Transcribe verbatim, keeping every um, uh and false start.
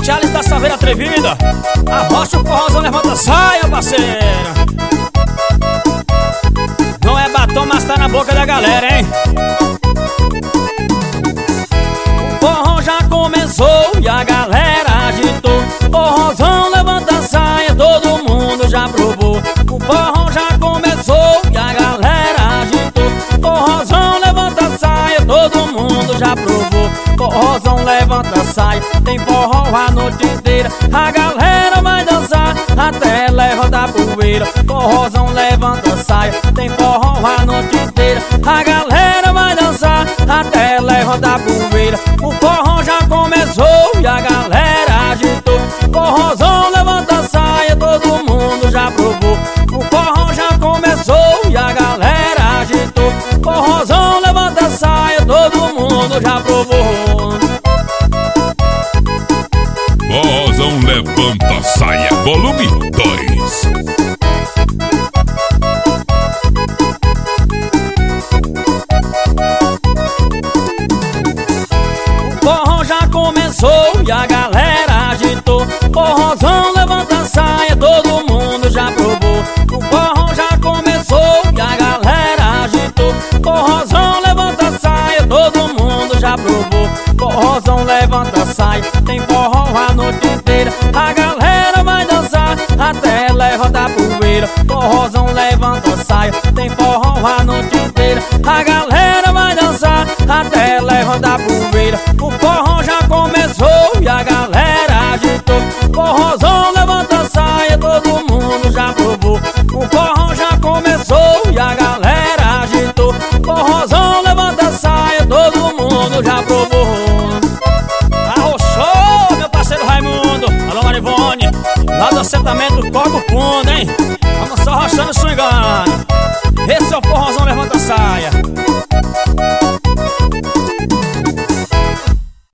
Charles da Saveira Atrevida. Arrocha o forrozão, levanta a saia, parceiro. Não é batom, mas tá na boca da galera, hein? O forró já começou e a galera agitou. Forrozão, levanta a saia, todo mundo já provou. O forró já começou e a galera agitou. Forrozão, levanta a saia, todo mundo já provou. Forrozão, levanta a saia, tem forró a noite inteira. A galera vai dançar até leva da poeira. Forrozão, levanta a saia, tem forró a noite inteira. A galera vai dançar até leva da poeira. O forró já começou e a galera agitou. Forrozão, levanta a saia, todo mundo já provou. O forró já começou e a galera agitou. Forrozão, levanta a saia, todo mundo já provou. Forrozão, levanta a saia, volume dois. O forró já começou e a galera agitou. Forrozão, levanta a saia, todo mundo já provou. O forró já começou e a galera agitou. Forrozão, levanta a saia, todo mundo já provou. Forrozão, levanta a saia, tem forró a noite inteira. A galera vai dançar até leva da poeira. Forrozão, levanta a saia, tem forró a noite inteira. A galera vai dançar até leva da poeira. O forró já começou e a galera agitou. Forrozão, levanta a saia, todo mundo já provou. O forró já começou e a galera agitou. Forrozão, levanta a saia, todo mundo já provou. Arrochou, meu parceiro Raimundo. Alô, Marivone, lá do assentamento Corpo Fundo, hein?